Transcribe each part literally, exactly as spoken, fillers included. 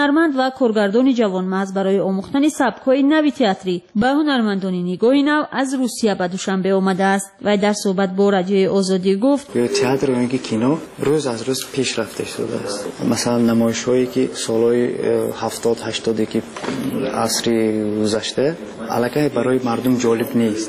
هنرمند و کارگردان جوانمرد برای آموختن سبک‌های نوی تئاتری به هنرمندان نگاهی نو از روسیه به دوشنبه آمده است و در صحبت با رادیوی آزادی گفت تئاتر و اینکه کینو روز از روز پیشرفته شده است. مثلا نمایش‌هایی که سالهای هفتاد هشتاد که عصر گذشته الکی برای مردم جالب نیست.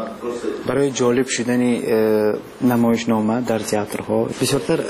برای جالب شدن نمایشنامه در تئاترها بسیارتر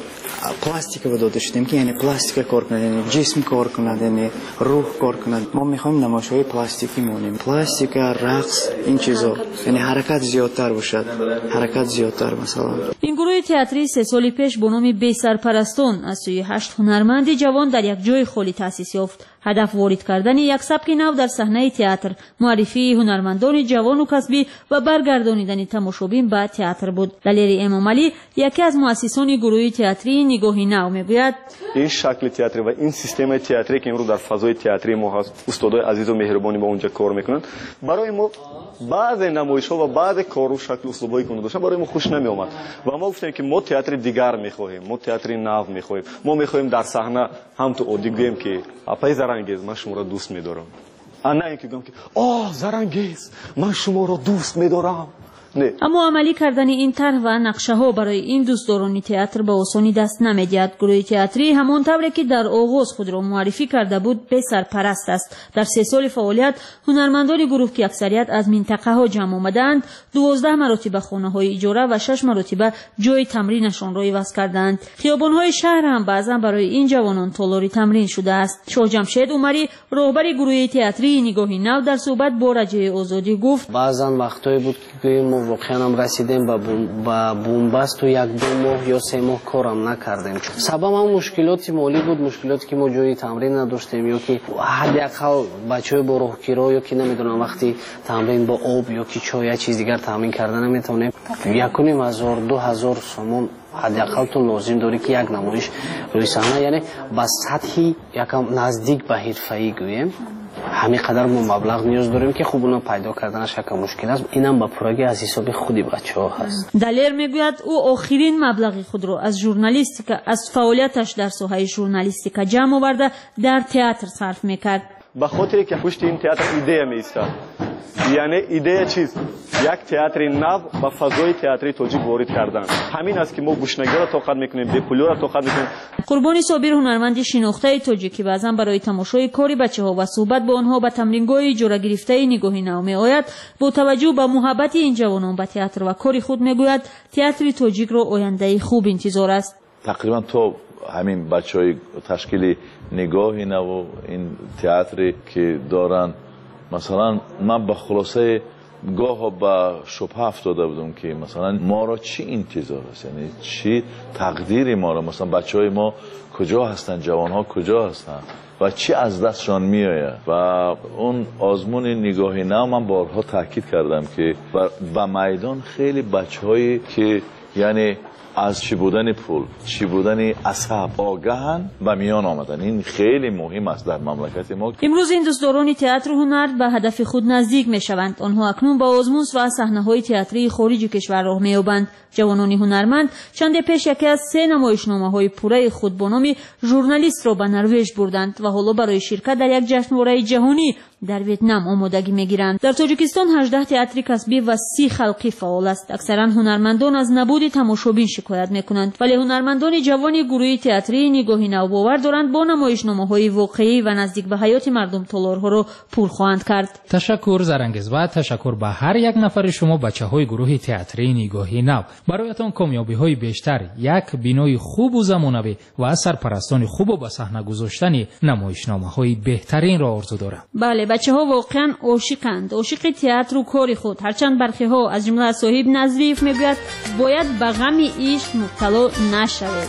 پلاستیک رو داده شدیم که یعنی پلاستیک کار کنند، جسم کار کنند، روح کار کنند. ما میخوایم نمایش‌های پلاستیکی مونیم. پلاستیک، رقص، این چیزا یعنی حرکت زیادتر باشد. حرکت زیادتر مثلا. این گروه تئاتری سه سال پیش با نام بی سرپرستان از سوی هشت هنرمند جوان در یک جای خالی تأسیس یافت. هدف وارد کردن یک سبک نو در صحنه تئاتر، معرفی هنرمندان جوان و کسبی و برگردانیدن تماشابین به تئاتر بود. دلیر امام علی یکی از مؤسسان گروه تئاتری نگاهی نو میگوید این شکل تئاتری و این سیستم تئاتری که امروز در فضای تئاتری ما هست، استادای عزیز و مهربانی با اونجا کار میکنند، برای ما بعض نمایش‌ها و بعض کارو شکل اسلوبایی که داشتن برای ما خوش نمی اومد و ما گفتیم که ما تئاتر دیگر میخواهیم، ما تئاتر نو میخواهیم، ما میخواهیم در صحنه هم تو عادی بگیم که اپای زرنگیز من شما را دوست میدارم، نه اینکه بگم که آه زرنگیز من شما را دوست میدارم. نه. اما عملی کردن این طرح و نقشه ها برای این دوستداران تئاتر به آسانی دست نمی‌دهد. گروه تئاتری همان طوری که در آغاز خود را معرفی کرده بود به سرپرست است. در سه سال فعالیت هنرمندان گروه که اکثریت از منطقه ها جمع آمدند دوازده مرتبه خانه های اجاره و شش مرتبه جای تمرینشان را عوض کردند. خیابان های شهر هم بعضا برای این جوانان تالاری تمرین شده است. شاه جمشید عمری رهبر گروه تئاتری نگاهی نو در صحبت با رادیوی آزادی گفت بعضا وقتایی بود که واقعا هم رسیدیم به بنبست و یک دو ماه یا سه ماه کارم نکردیم. سبب هم مشکلات مالی بود، مشکلاتی که ما جای تمرین نداشتیم یا که حداقل بچه‌های با راهگیرا یا که نمیدونم وقتی تمرین با آب یا که چای یا چیز دیگر تمرین کردن نمیتونیم. یک و نیم هزار دو هزار سومون حداقل تو لازم داری که یک نمایش روی صحنه یعنی با سطحی یکم نزدیک به حرفه‌ای گویم همین قدر ما مبلغ نیاز داریم که خوب اونو پیدا کردنش یک مشکل است. اینم با پروژه از حساب خودی بچه‌ها هست. دلیر میگوید او آخرین مبلغ خود را از ژورنالیستیک از فعالیتش در ساحه ژورنالیستیک جمع آورده در تئاتر صرف میکرد. به خاطر که پشت این تئاتر ایده میایستد. یعنی ایده چیز یک تئاتر نو با فضای تئاتری تاجیک وارد کردن. همین است که ما گوشنگی را طاقت میکنیم، بپولی را طاقت میکنیم. قربانی صابر هنرمند شناخته تاجیکی بعضا برای تماشای کاری بچه‌ها و صحبت با آنها به تمرینگاه اجاره گرفته نگاهی نو میآید. با توجه به محبت این جوانان به تئاتر و کاری خود میگوید تئاتر تاجیک را آینده خوب انتظار است. تقریبا تو همین بچهای تشکیل نگاهی نو این تئاتری که دارن مثلا من به خلاصه گاه به شبهه افتاده بودم که مثلا ما را چی انتظار است، یعنی چی تقدیر ما را، مثلا بچه های ما کجا هستن، جوان ها کجا هستن و چی از دستشان می آید. و اون آزمون نگاهی نو من بارها تاکید کردم که به میدان خیلی بچه هایی که یعنی از چی بودن پول، چی بودن عصب آگاهن و میان آمدن. این خیلی مهم است در مملکت ما. امروز این دوستداران تئاتر و هنر به هدف خود نزدیک میشوند. آنها اکنون با آزمون و صحنه‌های تئاتری خارج کشور راه می‌یابند. جوانان هنرمند چند پیش یکی از سه نمایشنامه‌های پوره خود با نام ژورنالیست را به نروژ بردند و حالا برای شرکت در یک جشنواره جهانی در ویتنام آمادگی میگیرند. در تاجیکستان هجده تئاتر کسبی و سی خلقی فعال است. اکثرا هنرمندان از نبود تماشابین شکایت میکنند، ولی هنرمندان جوان گروه تئاتری نگاهی نو باور دارند با نمایشنامه‌های واقعی و نزدیک به حیات مردم تالارها را پر خواهند کرد. تشکر زرنگیز و تشکر به هر یک نفر شما بچه‌های گروه تئاتری نگاهی نو. برایتان کامیابی‌های بیشتر، یک بینای خوب و زمانه‌ای و سرپرستان خوب و به صحنه گذاشتن نمایشنامه‌های بهترین را آرزو دارم. بله، بچه‌ها واقعا عاشقند، عاشق تئاتر و کار خود. هرچند برخی‌ها از جمله صاحب نظریف میگوید باید به غم عشق مبتلا نشوید.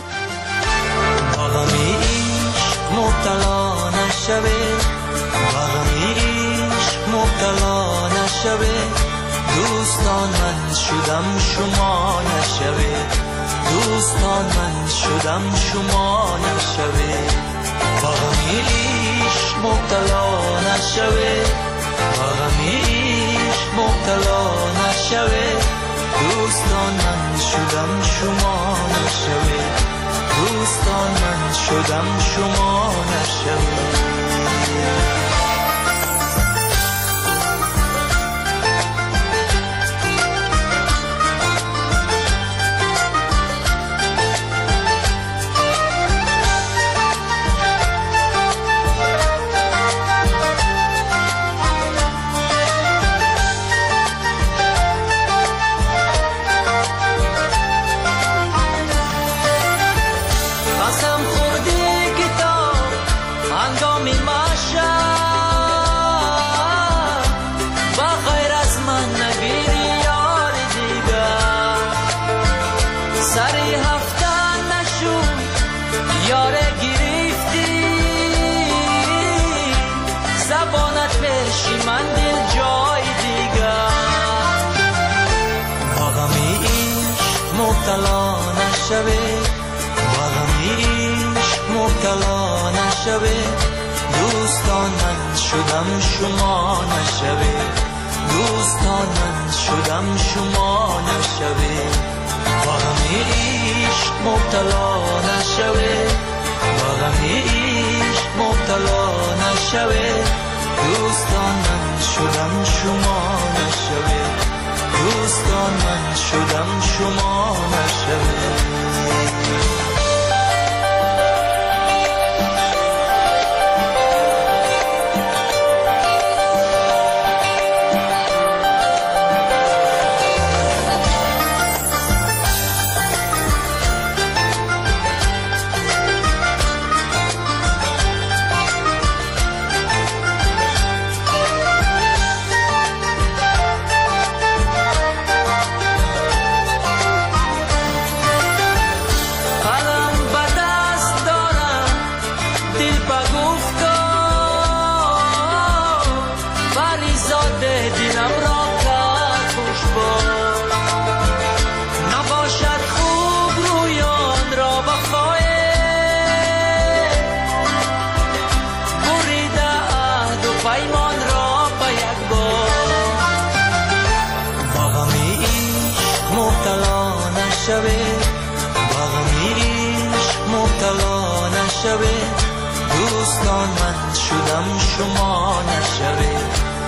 به غم عشق مبتلا نشوید، به غم عشق مبتلا نشوید. دوستان من شدم شما نشوید، دوستان من شدم شما نشوید. به غم عشق مبتلا نشوید، به غم عشق مبتلا نشوید. دوستان من شدم شما نشوید، دوستان من شدم شما نشوید. مبتلا نشوه و غم عشق مبتلا نشوه دوستان من شدم شما نشوه دوستان من شدم شما نشوه و غم عشق مبتلا نشوه و غم عشق مبتلا نشوه دوستان من شدم شما نشوه دوستان من شدم شما نشوه دوستان من شدم شما نشوه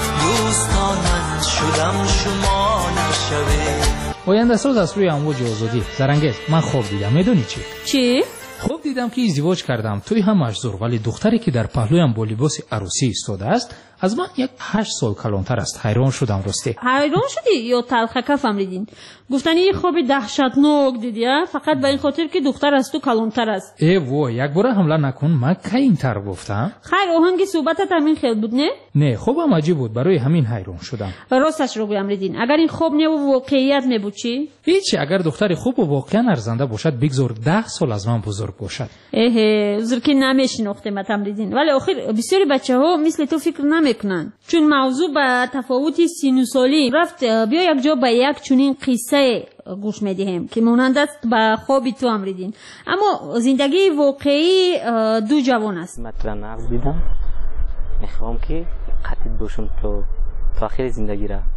دوستان من شدم شما نشوه آینده ساز از روی امواج آزادی. زرنگز من خواب دیدم، میدونی چی؟ چی؟ خواب دیدم که ازدواج کردم، توی همش زور، ولی دختری که در پهلویم با لباس عروسی ایستاده است از من یک هشت سال کلانتر است. حیران شدم راستی. حیران شدی یا تلخکه فهمیدین؟ گفتنی یه خواب دهشتناک دیدی فقط به این خاطر که دختر از تو کلانتر است. ای وای، یک بار حمله نکن، من کی اینطور گفتم؟ خیر آهنگ صحبتت همین خیلی بود نه؟ نه خوابم عجیب بود، برای همین حیران شدم. راستش رو بگم ریدین، اگر این خواب نه و واقعیت نبود چی؟ هیچ، اگر دختری خوب و واقعا ارزنده باشد بگذار ده سال از من بزرگ باشد. اه زور که نمیشناخته متام ریدین، ولی آخر بسیاری بچه‌ها مثل تو فکر نمیکنن، چون موضوع به تفاوت سن و سالی رفت. بیا یک جا به یک چنین قصه گوش میدیم که مانند است به خواب تو امریدین، اما زندگی واقعی دو جوان است. مطلع نقض دیدم، میخوام که قطعیت باشم تو تا آخر زندگی را.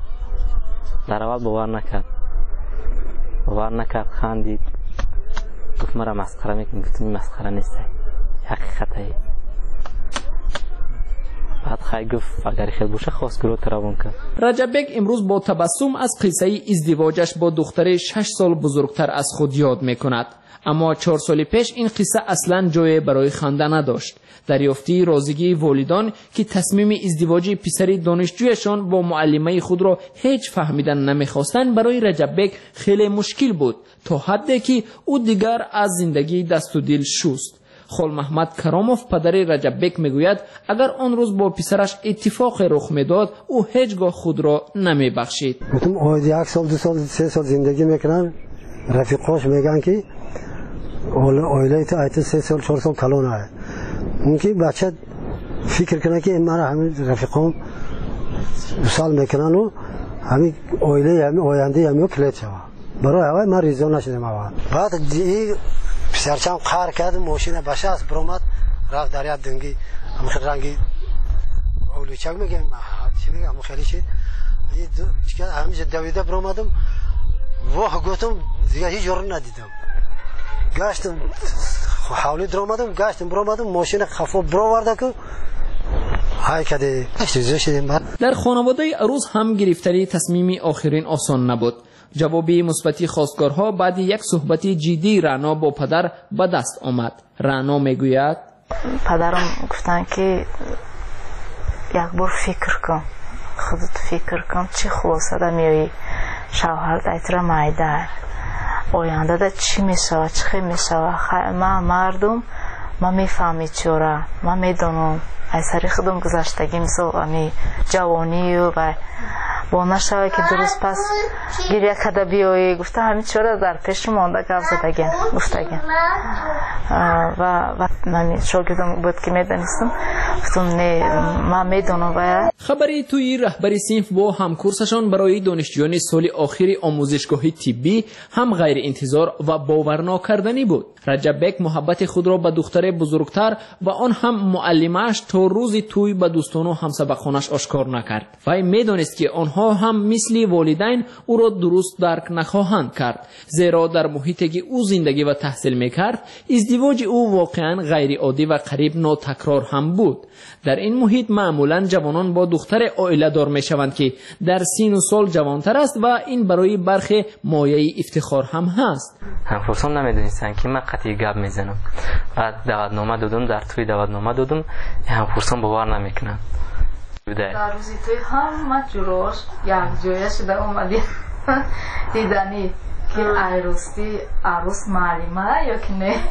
در اول باور نکرد باور نکرد خندید، گفت مرا مسخره میکنی. گفتم این مسخره نیست، حقیقته. بعد خیلی گفت اگر خیلی باشه خواستگارو تراون کرد. رجب بیگ امروز با تبسم از قصه ازدواجش با دختر شش سال بزرگتر از خود یاد میکند، اما چهار سال پیش این قصه اصلا جای برای خنده نداشت. دریافتی رازیگی والدان که تصمیم ازدواج پسری دانشجویشان با معلمه خود را هیچ فهمیدن نمیخواستند برای رجب بیگ خیلی مشکل بود، تا حدی که او دیگر از زندگی دست و دل شست. خال محمد کراموف پدر رجب بیگ میگوید اگر آن روز با پسرش اتفاق رخ میداد او هیچگاه خود را نمیبخشید. گفتم آید یک سال دو سال سه سال زندگی میکنن، رفیقاش میگن که آیله تو ایت سه سال چهار سال کلان است. اون که بچه فکر کنه که من همین رفیقام سال میکنن و همین آیله همین آینده همین کلیت شود. برای اول من ریزا نشدم اول. بعد این پسرچم قهر کرد، ماشین بشه از برامد رفت دریا دنگی همین رنگی اولوچک میگم چی میگم همین خیلی چی چیکار همین دویده برامدم. واه گفتم دیگه هیچ جور ندیدم. گشتم حوالی درآمدم، گشتم برآمدم، ماشین خفا برآورده که های کده اشتیزه شدیم. بعد در خانواده عروس هم گرفتاری تصمیمی آخرین آسان نبود. جوابی مثبتی خواستگارها بعد یک صحبت جدی رعنا با پدر به دست آمد. رعنا میگوید پدرم گفتن که یک بار فکر کن، خودت فکر کن چی خلاصه میایی شوهر ایتر مایده آینده ده چی میشود چی خیلی میشود. من مردم من میفهمید چرا من میدونم از سری خودم گذشتگی مثل امی جوانی و با نشوه که درست پس گریه کده بیایی. گفته همین چرا در پیش مانده گفت زدگن گفتگن و من شاگردم بود که میدانستم گفتم نه من میدونم باید. خبری توی رهبری صنف با همکورسشان برای دانشجویان سال آخر آموزشگاه طبی هم غیر انتظار و باور نکردنی بود. رجب بک محبت خود را به دختر بزرگتر و آن هم معلمش تا روز توی به دوستان و همسبقانش آشکار نکرد. وی میدانست که آنها هم مثل والدین او را درست درک نخواهند کرد، زیرا در محیطی که او زندگی و تحصیل میکرد ازدواج او واقعا غیر عادی و قریب ناتکرار هم بود. در این محیط معمولا جوانان با دختر عائله دار میشوند که در سن و سال جوانتر است و این برای برخی مایه افتخار هم هست. همکورسان نمیدونستن که من قطعی گپ میزنم. بعد دعوتنامه دادم، در توی دعوتنامه دادم، همکورسان باور نمیکنن. در روزی توی همه جوراش یک جایه شده اومدی دیدنی که عروسی عروس معلمه یا که نه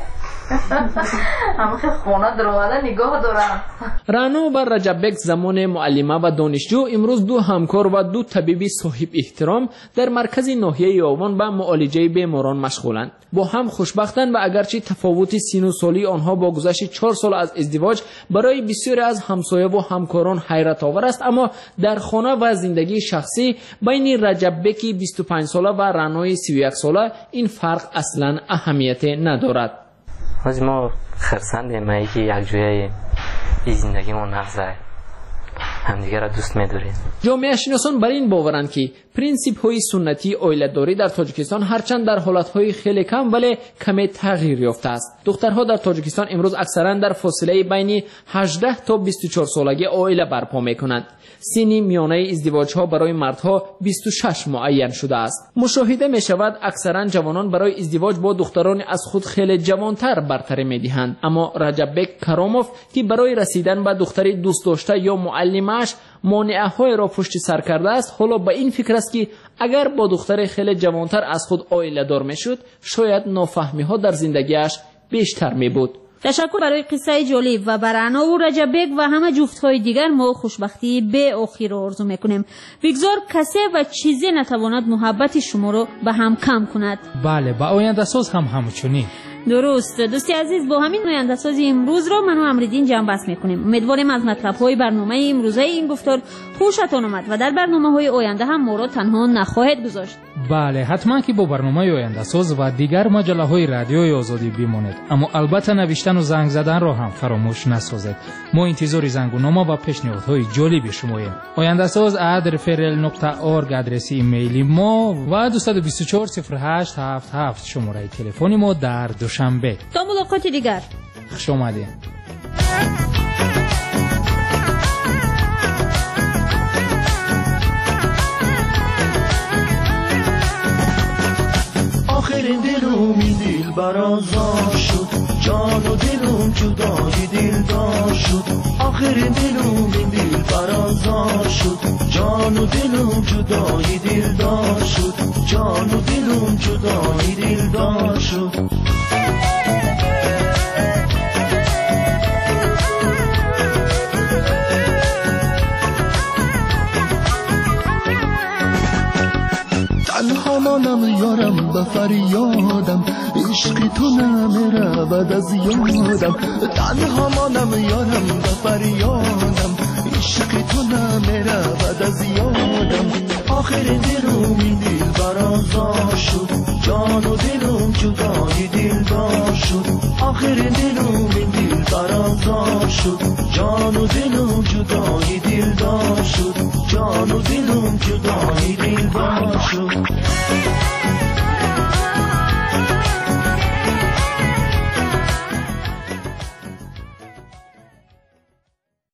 همه خونه در اومده نگاه دارم. رانا و رجب بک زمان معلمه و دانشجو امروز دو همکار و دو طبیب صاحب احترام در مرکز ناحیه یاوان به معالجه بیماران مشغولند. با هم خوشبختند و اگرچه تفاوت سن و سالی آنها با گذشت چهار سال از ازدواج برای بسیاری از همسایه و همکاران حیرت آور است، اما در خانه و زندگی شخصی بین رجب بک بیست و پنج ساله و رانای سی و یک ساله این فرق اصلا اهمیت ندارد. از ما خرسنده ما یکی یک جویه ای زندگی ما نغزه همدیگه را دوست می‌داریم. جامعه شناسان بر این باورند که پرینسیپ های سنتی عائله‌داری در تاجیکستان هرچند در حالت‌های خیلی کم ولی کمی تغییر یافته است. دخترها در تاجیکستان امروز اکثرا در فاصله بین هجده تا بیست و چهار سالگی عائله برپا می‌کنند. سن میانه ازدواج‌ها برای مردها بیست و شش معین شده است. مشاهده می‌شود اکثرا جوانان برای ازدواج با دختران از خود خیلی جوانتر برتری می‌دهند، اما رجب بک کراموف که برای رسیدن به دختری دوست داشته یا معلمش مانعه‌های را پشت سر کرده است، حالا به این فکر است که اگر با دختر خیلی جوانتر از خود عائله دار میشد شاید نافهمی‌ها در زندگیش بیشتر می بود. تشکر برای قصه جالب و بر رانا و رجب بک و همه جفت‌های دیگر ما خوشبختی به آخر را آرزو میکنیم. بگذار کسی و چیزی نتواند محبت شما را به هم کم کند. بله، با آینده ساز هم همچنین. درست. دوستی عزیز، با همین آینده سازی امروز را من و امردین جمع بس میکنیم. امیدواریم از مطلب‌های برنامه امروزه این گفتار خوشتان آمد و در برنامه‌های آینده هم ما را تنها نخواهید گذاشت. بله، حتما که با برنامه آینده ساز و دیگر مجله‌های رادیوی آزادی بمانید، اما البته نوشتن و زنگ زدن را هم فراموش نسازید. ما انتظار زنگنامه و پیشنهادهای جالب شماییم. آینده ساز ات رفرل نقطه اورگ آدرس ایمیل ما و دو دو چهار صفر هشت هفت هفت شماره تلفن ما در دوشنبه. تا ملاقات دیگر. خوش آمدید. آخرین دلوم این دل برازار شد، جان و دلوم جدای دلدار شد. آخرین دلوم این دل برازار شد، جان و دلوم جدای دلدار شد. جان و دلوم جدای دلدار شد. تنها مانم یارم به فریادم، عشق تو نمیرود از یادم. تنها مانم یارم به فریادم، عشق تو نمیرود از یادم. آخر دلوم این دل برازار شد، جان و دلوم جدای دلدار شد. آخر دلوم این دل برازار شد، جان و دلوم جدای دلدار شد. جان و دلوم جدای دلدار شد.